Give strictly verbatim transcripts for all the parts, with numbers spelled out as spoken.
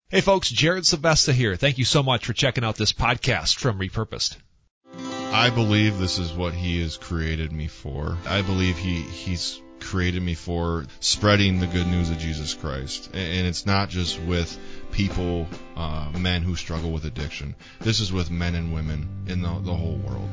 Hey folks, Jared Sebesta here. Thank you so much for checking out this podcast from Repurposed. I believe this is what he has created me for. I believe he he's created me for spreading the good news of Jesus Christ. And it's not just with people, uh, men who struggle with addiction. This is with men and women in the, the whole world.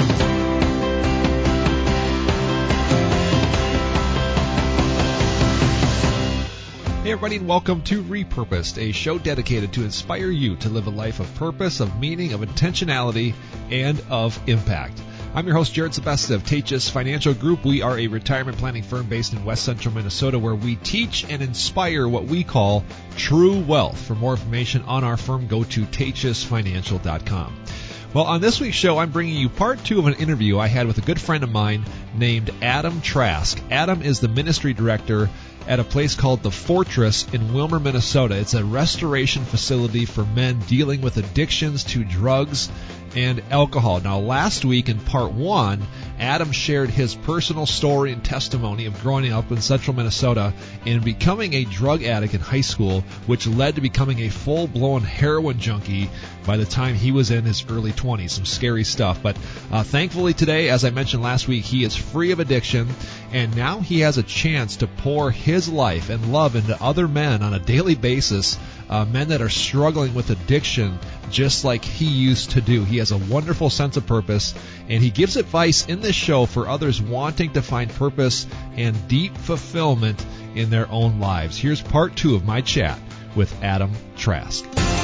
Hey everybody, and welcome to Repurposed, a show dedicated to inspire you to live a life of purpose, of meaning, of intentionality, and of impact. I'm your host, Jared Sebesta of Teachus Financial Group. We are a retirement planning firm based in west central Minnesota where we teach and inspire what we call true wealth. For more information on our firm, go to teachus financial dot com. Well, on this week's show, I'm bringing you part two of an interview I had with a good friend of mine named Adam Trask. Adam is the ministry director at a place called The Fortress in Willmar, Minnesota. It's a restoration facility for men dealing with addictions to drugs and alcohol. Now, last week in part one, Adam shared his personal story and testimony of growing up in central Minnesota and becoming a drug addict in high school, which led to becoming a full-blown heroin junkie by the time he was in his early twenties. Some scary stuff. But uh, thankfully today, as I mentioned last week, he is free of addiction, and now he has a chance to pour his life and love into other men on a daily basis, uh, men that are struggling with addiction just like he used to do. He has a wonderful sense of purpose, and he gives advice in this show for others wanting to find purpose and deep fulfillment in their own lives. Here's part two of my chat with Adam Trask.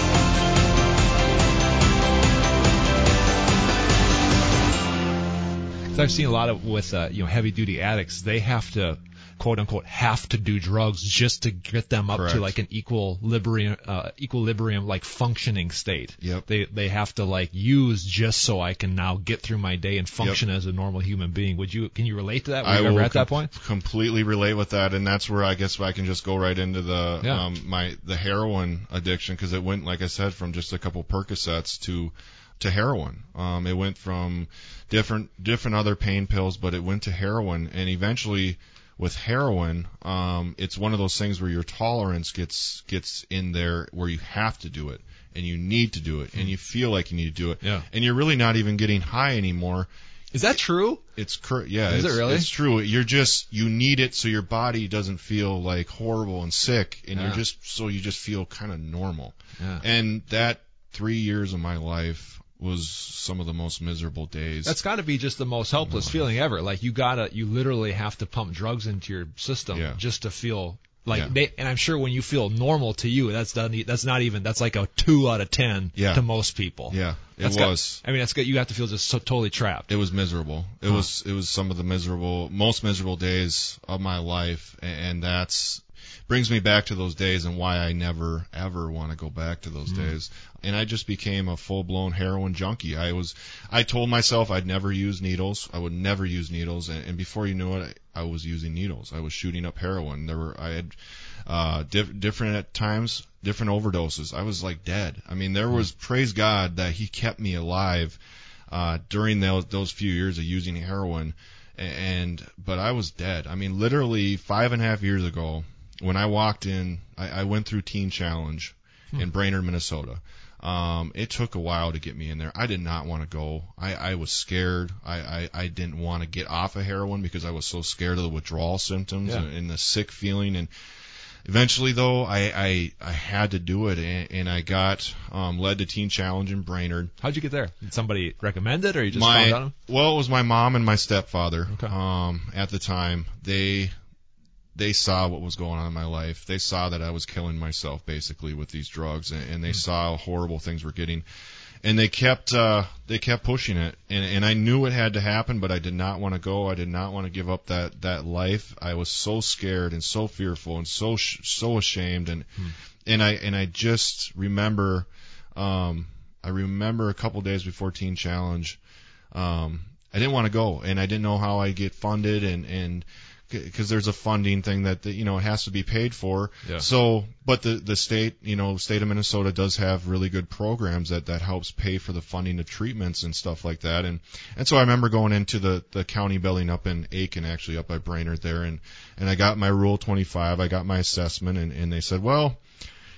So I've seen a lot of with uh, you know heavy duty addicts. They have to quote unquote have to do drugs just to get them up Correct. to like an equilibrium, uh, equilibrium like functioning state. Yep. They they have to like use just so I can now get through my day and function yep. as a normal human being. Would you can you relate to that? Were I you ever will at that com- point? completely relate with that, and that's where I guess I can just go right into the Yeah. um, my the heroin addiction, because it went, like I said, from just a couple Percocets to to heroin. Um, it went from different different other pain pills, but it went to heroin, and eventually with heroin, um, it's one of those things where your tolerance gets gets in there where you have to do it, and you need to do it, and you feel like you need to do it, Yeah. and you're really not even getting high anymore. Is that true? It's cur- yeah. Is it's, it really? It's true. You're just you need it so your body doesn't feel like horrible and sick, and Yeah. you're just so you just feel kind of normal. Yeah. And that three years of my life was some of the most miserable days. That's got to be just the most helpless feeling ever. Like you gotta, you literally have to pump drugs into your system Yeah. just to feel like Yeah. they. And I'm sure when you feel normal to you, that's not, that's not even that's like a two out of ten Yeah. to most people. Yeah, it That's was. Got, I mean, that's good. You have to feel just so totally trapped. It was miserable. It Huh. was it was some of the miserable, most miserable days of my life, and that's brings me back to those days and why I never ever want to go back to those mm. days. And I just became a full-blown heroin junkie. I was, I told myself I'd never use needles. I would never use needles. And, and before you knew it, I, I was using needles. I was shooting up heroin. There were, I had, uh, diff, different at times, different overdoses. I was like dead. I mean, there was, praise God that he kept me alive, uh, during those, those few years of using heroin. And, but I was dead. I mean, literally five and a half years ago, when I walked in, I, I went through Teen Challenge hmm. in Brainerd, Minnesota. Um, it took a while to get me in there. I did not want to go. I, I was scared. I, I, I didn't want to get off of heroin because I was so scared of the withdrawal symptoms yeah. and, and the sick feeling. And eventually, though, I, I, I had to do it, and, and I got um, led to Teen Challenge in Brainerd. How'd you get there? Did somebody recommend it, or you just my, found out? Well, it was my mom and my stepfather. Okay. Um, at the time, they. They saw what was going on in my life. They saw that I was killing myself basically with these drugs, and, and they mm-hmm. saw how horrible things were getting, and they kept uh, they kept pushing it. And, and I knew it had to happen, but I did not want to go. I did not want to give up that, that life. I was so scared and so fearful and so sh- so ashamed, and mm-hmm. and I and I just remember, um, I remember a couple days before Teen Challenge, um, I didn't want to go, and I didn't know how I'd get funded, and and. Because there's a funding thing that, that you know it has to be paid for. Yeah. So, but the the state, you know, state of Minnesota does have really good programs that that helps pay for the funding of treatments and stuff like that. And and so I remember going into the the county building up in Aiken, actually up by Brainerd there, and and I got my Rule twenty-five, I got my assessment, and and they said, well,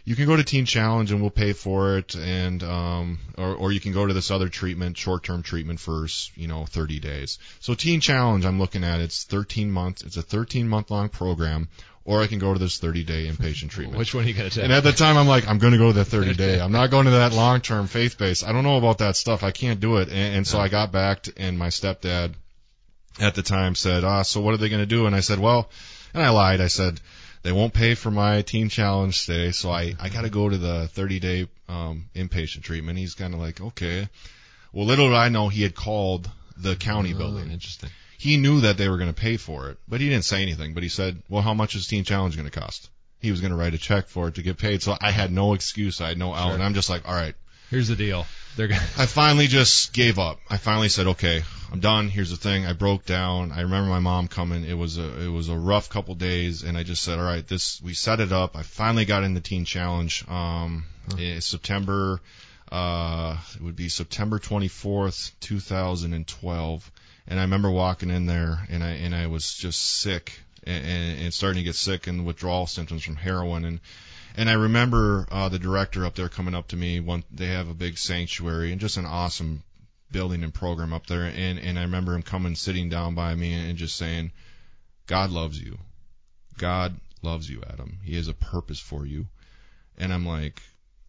you can go to Teen Challenge and we'll pay for it, and um, or, or you can go to this other treatment, short-term treatment for, you know, thirty days. So Teen Challenge, I'm looking at, it's thirteen months. It's a thirteen month long program, or I can go to this thirty day inpatient treatment. Which one are you going to take? And at the time, I'm like, I'm going to go to the thirty day. I'm not going to that long-term faith-based. I don't know about that stuff. I can't do it. And, and so I got back, to, and my stepdad at the time said, ah, so what are they going to do? And I said, well, and I lied. I said, they won't pay for my Teen Challenge stay, so I, I got to go to the thirty day um, inpatient treatment. He's kind of like, okay. Well, little did I know he had called the county oh, building. Interesting. He knew that they were going to pay for it, but he didn't say anything. But he said, well, how much is Teen Challenge going to cost? He was going to write a check for it to get paid. So I had no excuse. I had no out. Sure. And I'm just like, all right. Here's the deal. They're gonna I finally just gave up. I finally said, okay, I'm done. Here's the thing. I broke down. I remember my mom coming. It was a, it was a rough couple days, and I just said, all right, this, we set it up. I finally got in the Teen Challenge, um, huh. in September, uh, it would be September twenty-fourth, two thousand twelve. And I remember walking in there, and I, and I was just sick and, and, and starting to get sick and withdrawal symptoms from heroin. And, And I remember uh, the director up there coming up to me. One, they have a big sanctuary and just an awesome building and program up there. And, and I remember him coming, sitting down by me and just saying, God loves you. God loves you, Adam. He has a purpose for you. And I'm like,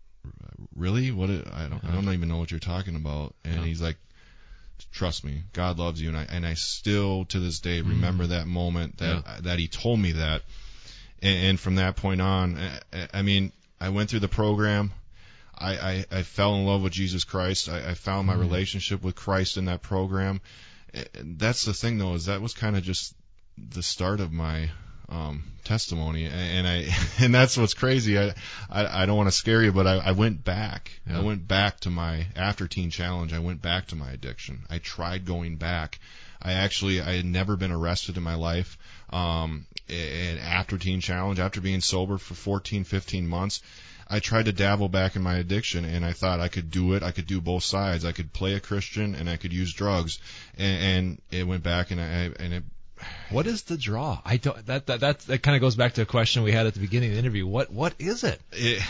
really? What? I don't, I don't even know what you're talking about. And yeah. he's like, trust me, God loves you. And I, and I still to this day remember mm. that moment that, yeah. that he told me that. And from that point on, I mean, I went through the program. I, I, I fell in love with Jesus Christ. I, I found my mm-hmm. relationship with Christ in that program. That's the thing, though, is that was kind of just the start of my um, testimony. And I and that's what's crazy. I I, I don't want to scare you, but I, I went back. Yeah. I went back to my after Teen Challenge. I went back to my addiction. I tried going back. I actually I had never been arrested in my life. Um, and after Teen Challenge, after being sober for fourteen, fifteen months, I tried to dabble back in my addiction, and I thought I could do it. I could do both sides. I could play a Christian, and I could use drugs. And, and it went back, and I and it. What is the draw? I don't. That that that, that kind of goes back to a question we had at the beginning of the interview. What what is it? It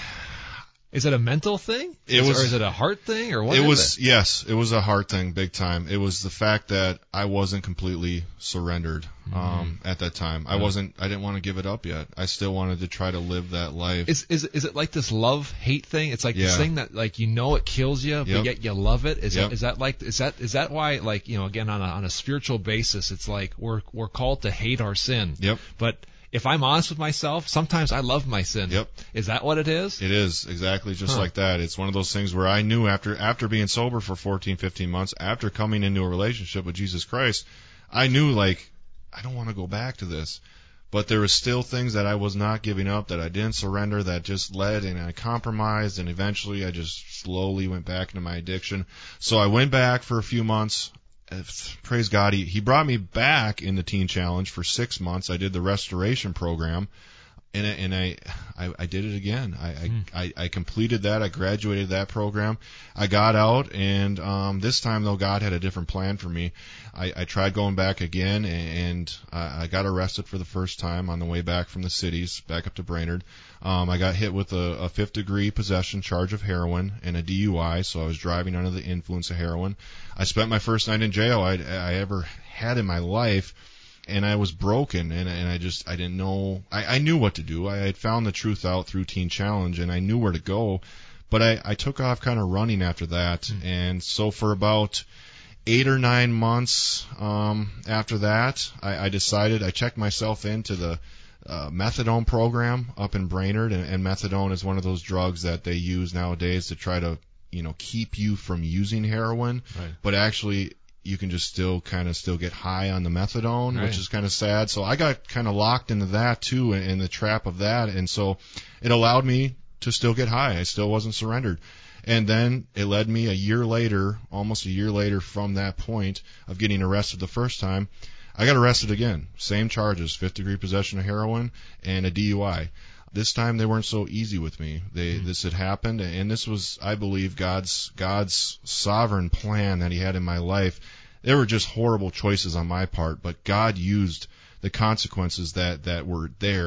Is it a mental thing? It is, was, or is it a heart thing, or what? It is was it? yes, it was a heart thing, big time. It was the fact that I wasn't completely surrendered um, mm-hmm. at that time. I yeah. wasn't. I didn't want to give it up yet. I still wanted to try to live that life. Is is is it like this love hate thing? It's like yeah. this thing that like you know it kills you, but yep. yet you love it. Is yep. that is that like is that is that why like you know again on a on a spiritual basis it's like we're we're called to hate our sin. Yep. But if I'm honest with myself, sometimes I love my sin. Yep. Is that what it is? It is, exactly just huh. like that. It's one of those things where I knew after after being sober for fourteen, fifteen months, after coming into a relationship with Jesus Christ, I knew, like, I don't want to go back to this. But there was still things that I was not giving up, that I didn't surrender, that just led, and I compromised, and eventually I just slowly went back into my addiction. So I went back for a few months. Praise God, he, he brought me back in the Teen Challenge for six months. I did the restoration program, and, and I, I I did it again. I, mm. I I completed that. I graduated that program. I got out, and um, this time though, God had a different plan for me. I, I tried going back again, and I, I got arrested for the first time on the way back from the cities, back up to Brainerd. Um, I got hit with a, a fifth degree possession charge of heroin and a D U I, so I was driving under the influence of heroin. I spent my first night in jail I'd, I ever had in my life, and I was broken, and, and I just, I didn't know, I, I knew what to do. I had found the truth out through Teen Challenge, and I knew where to go, but I, I took off kind of running after that, mm. and so for about eight or nine months um, after that, I, I decided, I checked myself into the Uh, methadone program up in Brainerd, and, and methadone is one of those drugs that they use nowadays to try to, you know, keep you from using heroin, right. but actually you can just still kind of still get high on the methadone, right. which is kind of sad. So I got kind of locked into that too, in, in the trap of that, and so it allowed me to still get high. I still wasn't surrendered. And then it led me a year later, almost a year later from that point of getting arrested the first time, I got arrested again. Same charges, fifth degree possession of heroin and a D U I. This time they weren't so easy with me. They mm-hmm. This had happened, and this was, I believe, God's God's sovereign plan that he had in my life. There were just horrible choices on my part, but God used the consequences that, that were there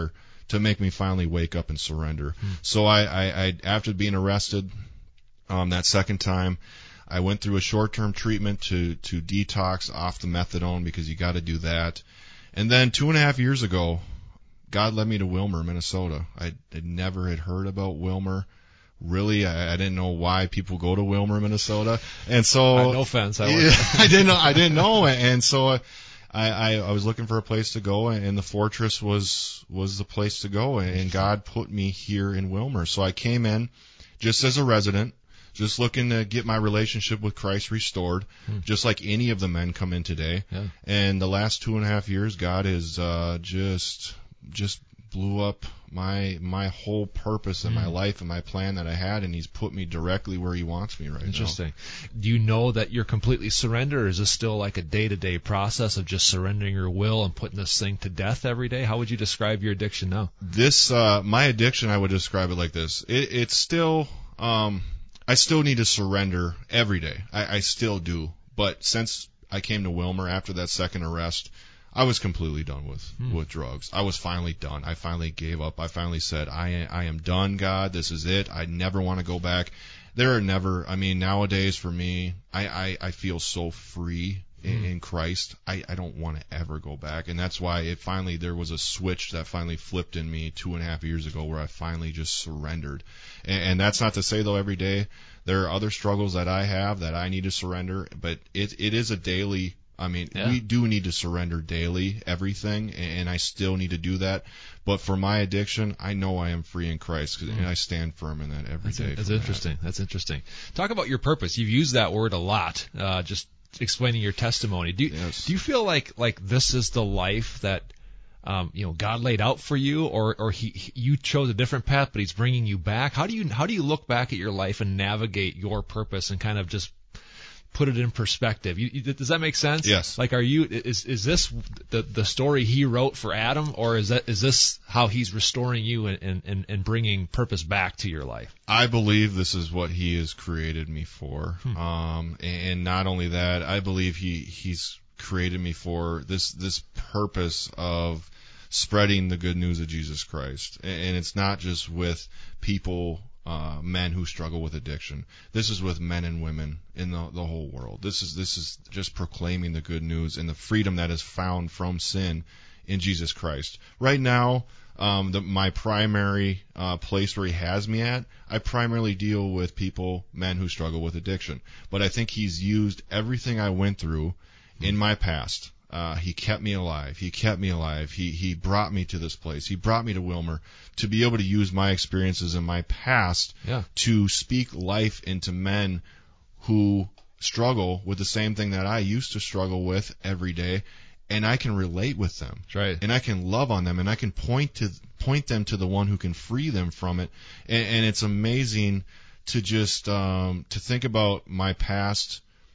to make me finally wake up and surrender. Hmm. So I, I, I, after being arrested, um, that second time, I went through a short-term treatment to, to detox off the methadone, because you got to do that. And then two and a half years ago, God led me to Willmar, Minnesota. I had never had heard about Willmar. Really, I, I didn't know why people go to Willmar, Minnesota. And so, uh, no offense, I, yeah, I didn't know. I didn't know. And so, I, I, I was looking for a place to go, and the Fortress was was the place to go. And God put me here in Willmar. So I came in just as a resident, just looking to get my relationship with Christ restored, hmm. just like any of the men come in today. Yeah. And the last two and a half years, God has uh, just just blew up my my whole purpose in mm. my life and my plan that I had, and He's put me directly where He wants me right Interesting. now. Interesting. Do you know that you're completely surrendered, or is this still like a day-to-day process of just surrendering your will and putting this thing to death every day? How would you describe your addiction now? This, uh, my addiction, I would describe it like this. It, it's still, um, I still need to surrender every day. I, I still do. But since I came to Willmar after that second arrest, I was completely done with, hmm. with drugs. I was finally done. I finally gave up. I finally said, I, I am done, God. This is it. I never want to go back. There are never, I mean, nowadays for me, I, I, I feel so free in, hmm. in Christ. I, I don't want to ever go back. And that's why it finally, there was a switch that finally flipped in me two and a half years ago, where I finally just surrendered. And, and that's not to say, though, every day there are other struggles that I have that I need to surrender, but it, it is a daily I mean, yeah. we do need to surrender daily, everything, and I still need to do that. But for my addiction, I know I am free in Christ, mm. and I stand firm in that every that's day. That's interesting. That. That's interesting. Talk about your purpose. You've used that word a lot, uh, just explaining your testimony. Do you, yes. do you feel like like this is the life that um, you know God laid out for you, or or he, he you chose a different path, but He's bringing you back? How do you how do you look back at your life and navigate your purpose and kind of just put it in perspective? You, you, does that make sense? Yes. Like, are you is is this the the story He wrote for Adam, or is that is this how He's restoring you and and and bringing purpose back to your life? I believe this is what He has created me for. Hmm. Um, and not only that, I believe He He's created me for this this purpose of spreading the good news of Jesus Christ. And it's not just with people. Uh, men who struggle with addiction. This is with men and women in the, the whole world. This is this is just proclaiming the good news and the freedom that is found from sin in Jesus Christ. Right now, um, the, my primary uh, place where He has me at, I primarily deal with people, men who struggle with addiction. But I think He's used everything I went through in my past. Uh, he kept me alive. He kept me alive. He he brought me to this place. He brought me to Willmar to be able to use my experiences in my past yeah. to speak life into men who struggle with the same thing that I used to struggle with every day, and I can relate with them. That's right. And I can love on them, and I can point to point them to the one who can free them from it. And, and it's amazing to just um, to think about my past.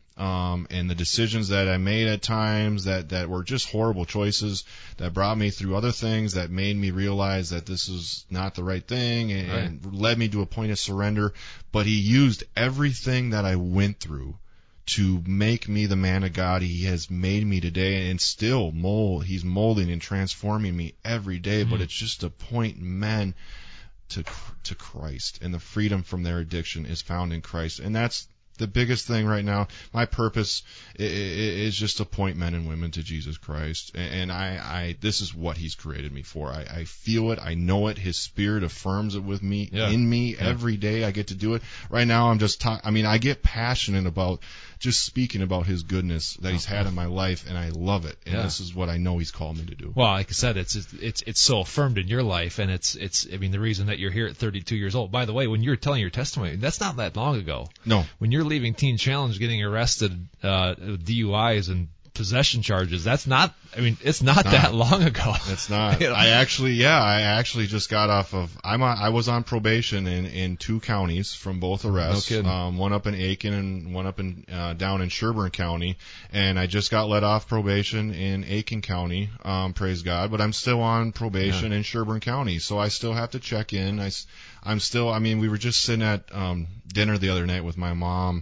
Um, and the decisions that I made at times that, that were just horrible choices that brought me through other things that made me realize that this is not the right thing and, right. and led me to a point of surrender. But He used everything that I went through to make me the man of God He has made me today, and still mold, He's molding and transforming me every day. Mm-hmm. But it's just to point men to, to Christ, and the freedom from their addiction is found in Christ. And that's the biggest thing right now. My purpose is just to point men and women to Jesus Christ, and I, I this is what He's created me for. I, I feel it, I know it. His Spirit affirms it with me, yeah. in me yeah. every day. I get to do it. Right now, I'm just talk. I mean, I get passionate about just speaking about His goodness that He's had in my life, and I love it. And yeah. this is what I know He's called me to do. Well, like I said, it's it's it's so affirmed in your life, and it's it's. I mean, the reason that you're here at thirty-two years old. By the way, when you're telling your testimony, that's not that long ago. No. When you're leaving Teen Challenge, getting arrested, uh, D U Is and possession charges. That's not. I mean, it's not, not that long ago. It's not. You know? I actually, yeah, I actually just got off of. I'm on, I was on probation in, in two counties from both arrests. No kidding. Um, one up in Aiken and one up in uh, down in Sherburne County. And I just got let off probation in Aiken County. Um, praise God. But I'm still on probation yeah. in Sherburne County, so I still have to check in. I, I'm still. I mean, we were just sitting at um, dinner the other night with my mom.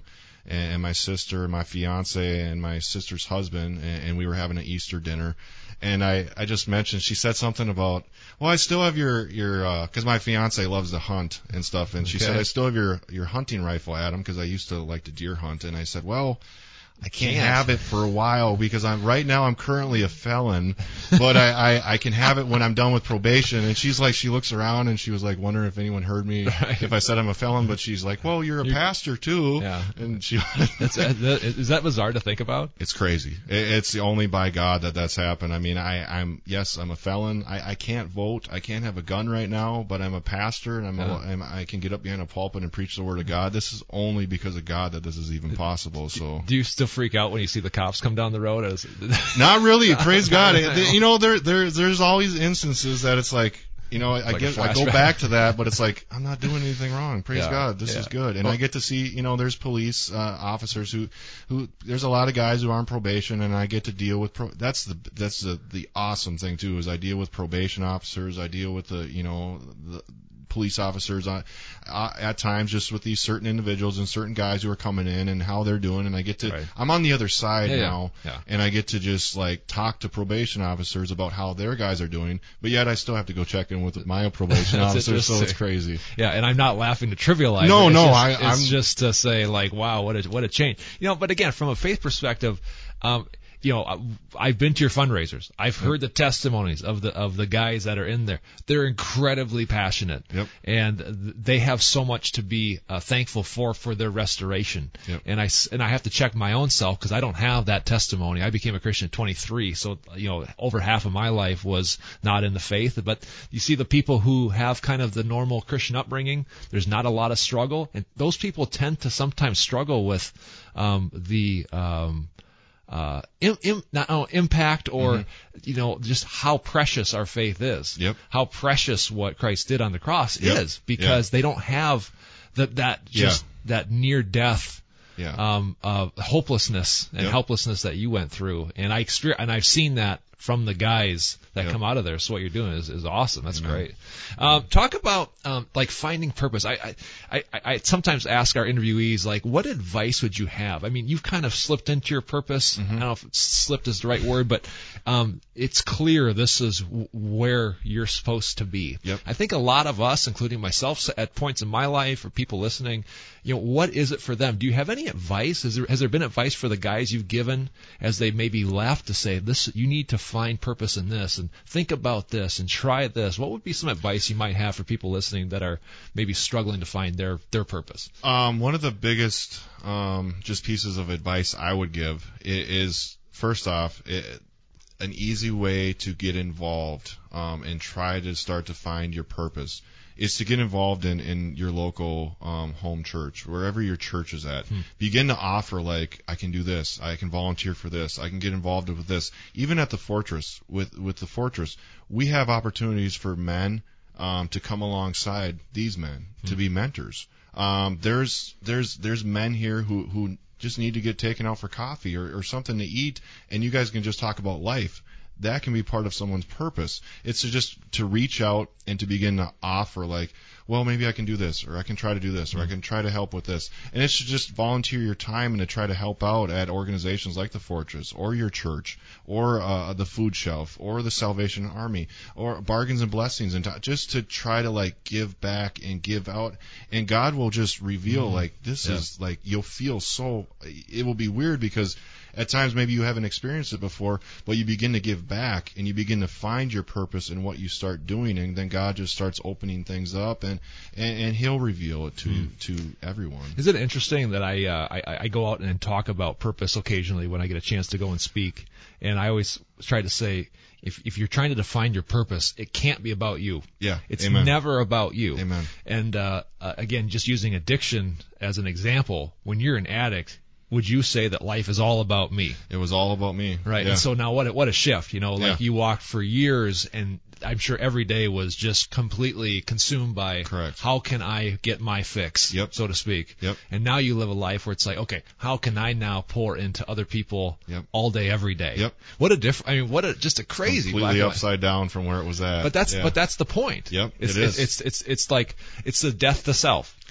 and, and my sister, my fiance, and my sister's husband, and, and we were having an Easter dinner. And I, I just mentioned, she said something about, well, I still have your, your, uh 'cause my fiance loves to hunt and stuff. And she Okay. said, I still have your, your hunting rifle, Adam, 'cause I used to like to deer hunt. And I said, well, I can't, Can't. have it for a while because I'm right now I'm currently a felon, but I, I, I can have it when I'm done with probation. And she's like, she looks around and she was like wondering if anyone heard me Right. if I said I'm a felon, but she's like, well, you're a You're- pastor too. Yeah. And she, That's, is that bizarre to think about? it's crazy. It, it's the only by God that that's happened. I mean, I, I'm, yes, I'm a felon. I, I can't vote. I can't have a gun right now, but I'm a pastor and I'm, Yeah. a, I'm I can get up behind a pulpit and preach the word of God. This is only because of God that this is even possible. So. Do you still freak out when you see the cops come down the road? As, Not really. Praise God. I know. You know, there, there, there's always instances that it's like, you know, I like a get, I go flashback. back to that, but it's like, I'm not doing anything wrong. Praise Yeah, God. This yeah. is good. And Well- I get to see, you know, there's police, uh, officers who, who, there's a lot of guys who are on probation and I get to deal with, pro, that's the, that's the, the awesome thing too, is I deal with probation officers. I deal with the, you know, the, police officers uh, uh, at times just with these certain individuals and certain guys who are coming in and how they're doing, and I get to Right. I'm on the other side Yeah, yeah, now yeah. and I get to just like talk to probation officers about how their guys are doing, but yet I still have to go check in with my probation That's officers, so it's interesting. crazy. Yeah, and I'm not laughing to trivialize No, it. It's no, just, I- it's I'm- just to say like, wow, what a what a change. You know, but again, from a faith perspective, um, you know, I- I've been to your fundraisers. I've heard the testimonies of the of the guys that are in there. They're incredibly passionate, Yep. and th- they have so much to be uh, thankful for for their restoration. Yep. And I s- and I have to check my own self because I don't have that testimony. I became a Christian at twenty-three, so you know, over half of my life was not in the faith. But you see, the people who have kind of the normal Christian upbringing, there's not a lot of struggle, and those people tend to sometimes struggle with um, the um, uh, im, im, not, oh, impact or, Mm-hmm. you know, just how precious our faith is. Yep. How precious what Christ did on the cross Yep. is, because they don't have that, that just, that near death, Yeah. um, uh, hopelessness and Yep. helplessness that you went through. And I exper- and I've seen that from the guys that Yep. come out of there. So what you're doing is, is awesome. That's Amen. great. Um, talk about, um, like finding purpose. I, I, I, I sometimes ask our interviewees, like, what advice would you have? I mean, you've kind of slipped into your purpose. Mm-hmm. I don't know if slipped is the right word, but, um, it's clear this is w- where you're supposed to be. Yep. I think a lot of us, including myself at points in my life or people listening, you know, what is it for them? Do you have any advice? Is there, has there been advice for the guys you've given as they maybe left to say, this, you need to find purpose in this and think about this and try this? What would be some advice you might have for people listening that are maybe struggling to find their, their purpose? Um, one of the biggest um, just pieces of advice I would give i- is, first off, it, an easy way to get involved um, and try to start to find your purpose is to get involved in, in your local um, home church, wherever your church is at. Hmm. Begin to offer, like, I can do this, I can volunteer for this, I can get involved with this. Even at the Fortress, with, with the Fortress, we have opportunities for men um, to come alongside these men, Hmm. to be mentors. Um, there's there's there's men here who, who just need to get taken out for coffee or, or something to eat, and you guys can just talk about life. That can be part of someone's purpose. It's to just to reach out and to begin to offer, like, well, maybe I can do this, or I can try to do this, or I can try to help with this. And it's to just volunteer your time and to try to help out at organizations like the Fortress, or your church, or uh, the Food Shelf, or the Salvation Army, or Bargains and Blessings, and to, just to try to, like, give back and give out. And God will just reveal, Mm-hmm. like, this Yeah. is, like, you'll feel so, it will be weird because at times maybe you haven't experienced it before, but you begin to give back and you begin to find your purpose in what you start doing, and then God just starts opening things up, and and, and He'll reveal it to Mm. to everyone. Is it interesting that I, uh, I I go out and talk about purpose occasionally when I get a chance to go and speak, and I always try to say, if if you're trying to define your purpose, it can't be about you. Yeah, It's amen. never about you. Amen. And uh, uh, again, just using addiction as an example, when you're an addict, would you say that life is all about me? It was all about me. Right. Yeah. And so now what a, what a shift, you know, like Yeah. you walked for years, and I'm sure every day was just completely consumed by Correct. how can I get my fix, Yep. so to speak. Yep. And now you live a life where it's like, okay, how can I now pour into other people Yep. all day, every day? Yep. What a diff, I mean, what a, just a crazy black completely and white. upside down from where it was at. But that's yeah. but that's the point. Yep, It's, it it's, is. it's it's it's like it's the death to self.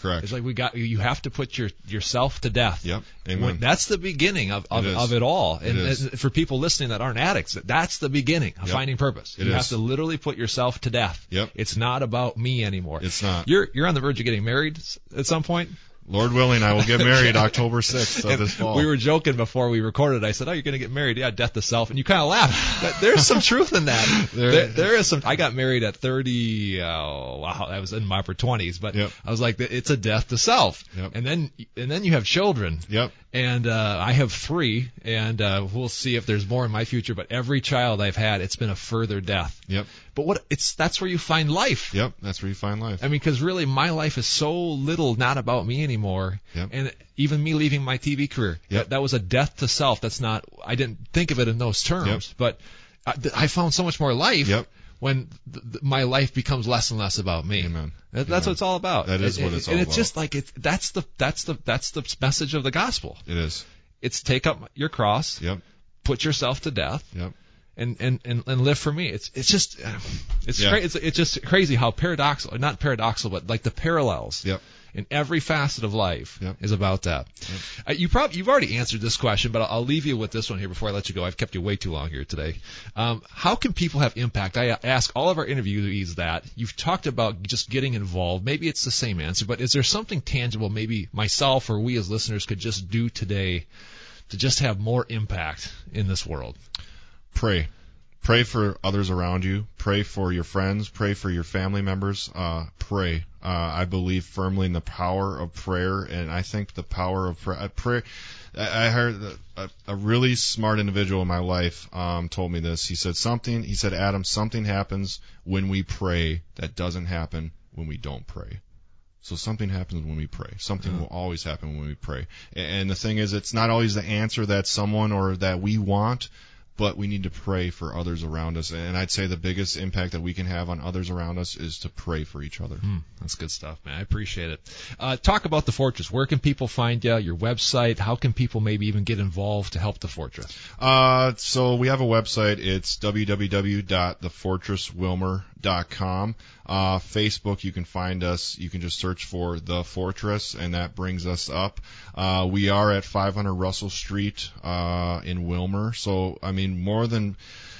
Correct. It's like we got you have to put your yourself to death. Yep. Amen. When, that's the beginning of of It it, of it all. And, It is. and for people listening that aren't addicts, that's the beginning of Yep. finding purpose. It you is. have to literally put yourself to death. Yep. It's not about me anymore. It's not. You're you're on the verge of getting married at some point. Lord willing, I will get married October sixth of And this fall. we were joking before we recorded. I said, "Oh, you're going to get married? Yeah, death to self." And you kind of laughed. But there's some truth in that. There- there, there is some. I got married at thirty. Oh, wow, I was in my upper twenties, but Yep. I was like, it's a death to self. Yep. And then and then you have children. Yep. And uh, I have three, and uh, we'll see if there's more in my future. But every child I've had, it's been a further death. Yep. But what it's that's where you find life. Yep. That's where you find life. I mean, because really, my life is so little not about me anymore. Yep. And even me leaving my T V career, Yep. that, that was a death to self. That's not. I didn't think of it in those terms, Yep. but I, I found so much more life. Yep. When th- th- my life becomes less and less about me. Amen. That, that's Amen. what it's all about. That is And- what it's and all it's about. just like it's that's the that's the that's the message of the gospel. It is. It's take up your cross, Yep. put yourself to death, Yep. and and and, and live for me. It's it's just it's Yeah. cra- it's it's just crazy how paradoxical, not paradoxical, but like the parallels. Yep. In every facet of life Yep. is about that. Uh, you probably you've already answered this question, but I'll, I'll leave you with this one here before I let you go. I've kept you way too long here today. Um, how can people have impact? I ask all of our interviewees that. You've talked about just getting involved. Maybe it's the same answer, but is there something tangible maybe myself or we as listeners could just do today to just have more impact in this world? Pray. Pray for others around you. Pray for your friends. Pray for your family members. Uh, pray. Uh, I believe firmly in the power of prayer, and I think the power of prayer. prayer I heard a, a really smart individual in my life um, told me this. He said something. He said, Adam, something happens when we pray that doesn't happen when we don't pray. So something happens when we pray. Something will always happen when we pray. And the thing is, it's not always the answer that someone or that we want, but we need to pray for others around us. And I'd say the biggest impact that we can have on others around us is to pray for each other. Hmm, that's good stuff, man. I appreciate it. Uh, talk about the Fortress. Where can people find you? Your website? How can people maybe even get involved to help the Fortress? Uh, so we have a website. It's w w w dot the fortress wilmer dot com. Uh, Facebook, you can find us. You can just search for The Fortress, and that brings us up. Uh, we are at five hundred Russell Street, uh, in Wilmer. So, I mean, more than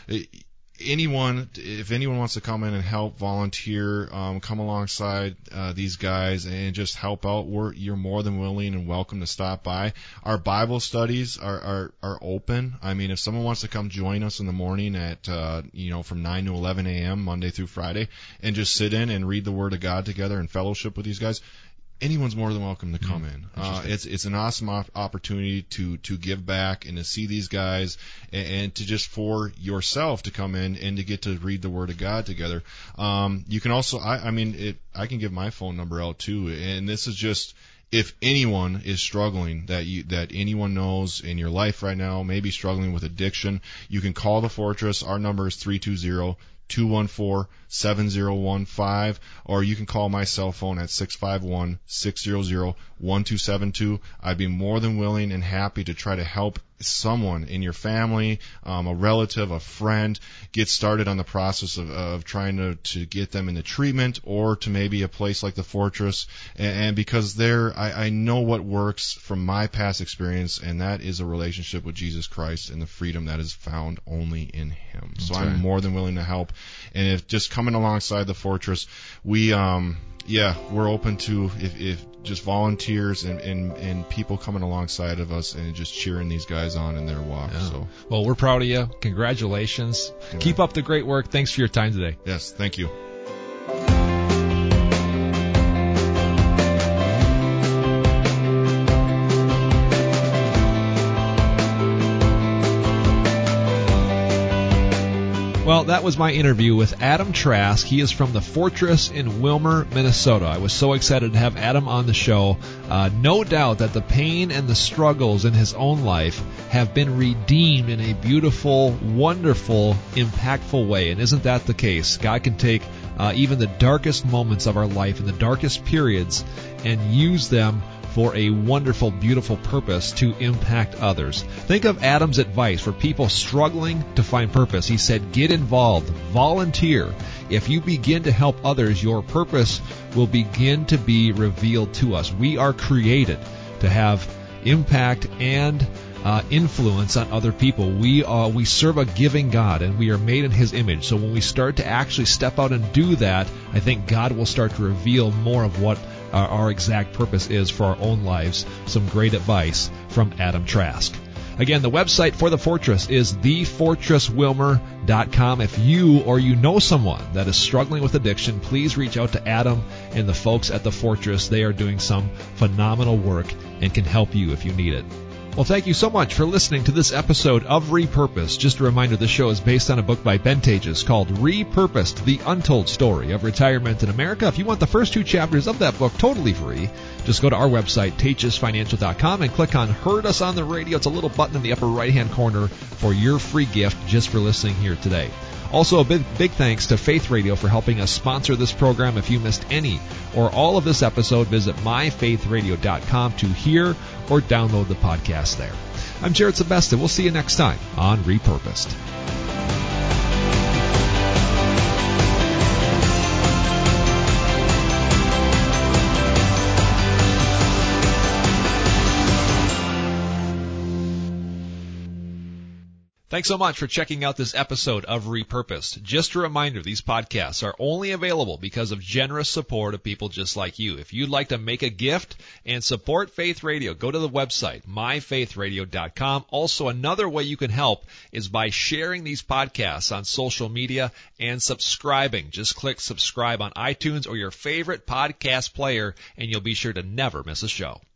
anyone, if anyone wants to come in and help, volunteer, um, come alongside uh, these guys and just help out, we're, you're more than willing and welcome to stop by. Our Bible studies are, are, are open. I mean, if someone wants to come join us in the morning at, uh, you know, from nine to eleven a.m., Monday through Friday, and just sit in and read the Word of God together and fellowship with these guys, anyone's more than welcome to come in. Uh, it's it's an awesome op- opportunity to to give back and to see these guys and, and to just for yourself to come in and to get to read the Word of God together. Um, you can also, I, I mean, it, I can give my phone number out too, and this is just if anyone is struggling that you that anyone knows in your life right now, maybe struggling with addiction, you can call the Fortress. Our number is three two zero, two one four, seven zero one five, or you can call my cell phone at six five one, six zero zero, one two seven two. I'd be more than willing and happy to try to help someone in your family, um, a relative, a friend, get started on the process of, of trying to, to get them into treatment or to maybe a place like the Fortress. And, and because there, I, I know what works from my past experience, and that is a relationship with Jesus Christ and the freedom that is found only in Him. So That's I'm right. more than willing to help. And if just coming alongside the Fortress, we, um, yeah, we're open to if, if just volunteers and, and, and people coming alongside of us and just cheering these guys on in their walk. Yeah. So, Well, we're proud of you. Congratulations. Yeah. Keep up the great work. Thanks for your time today. yes, thank you. Well, that was my interview with Adam Trask. He is from the Fortress in Wilmer, Minnesota. I was so excited to have Adam on the show. Uh, no doubt that the pain and the struggles in his own life have been redeemed in a beautiful, wonderful, impactful way. And isn't that the case? God can take uh, even the darkest moments of our life and the darkest periods and use them for a wonderful, beautiful purpose to impact others. Think of Adam's advice for people struggling to find purpose. He said, get involved, volunteer. If you begin to help others, your purpose will begin to be revealed to us. We are created to have impact and uh, influence on other people. We uh, we serve a giving God, and we are made in His image. So when we start to actually step out and do that, I think God will start to reveal more of what our, our exact purpose is for our own lives. Some great advice from Adam Trask. Again, the website for The Fortress is the fortress wilmer dot com. If you or you know someone that is struggling with addiction, please reach out to Adam and the folks at The Fortress. They are doing some phenomenal work and can help you if you need it. Well, thank you so much for listening to this episode of Repurposed. Just a reminder, this show is based on a book by Ben Tages called Repurposed, The Untold Story of Retirement in America. If you want the first two chapters of that book totally free, just go to our website, tages financial dot com, and click on Heard Us on the Radio. It's a little button in the upper right-hand corner for your free gift just for listening here today. Also, a big, big thanks to Faith Radio for helping us sponsor this program. If you missed any or all of this episode, visit my faith radio dot com to hear or download the podcast there. I'm Jared Sebesta. We'll see you next time on Repurposed. Thanks so much for checking out this episode of Repurposed. Just a reminder, these podcasts are only available because of generous support of people just like you. If you'd like to make a gift and support Faith Radio, go to the website, my faith radio dot com. Also, another way you can help is by sharing these podcasts on social media and subscribing. Just click subscribe on iTunes or your favorite podcast player, and you'll be sure to never miss a show.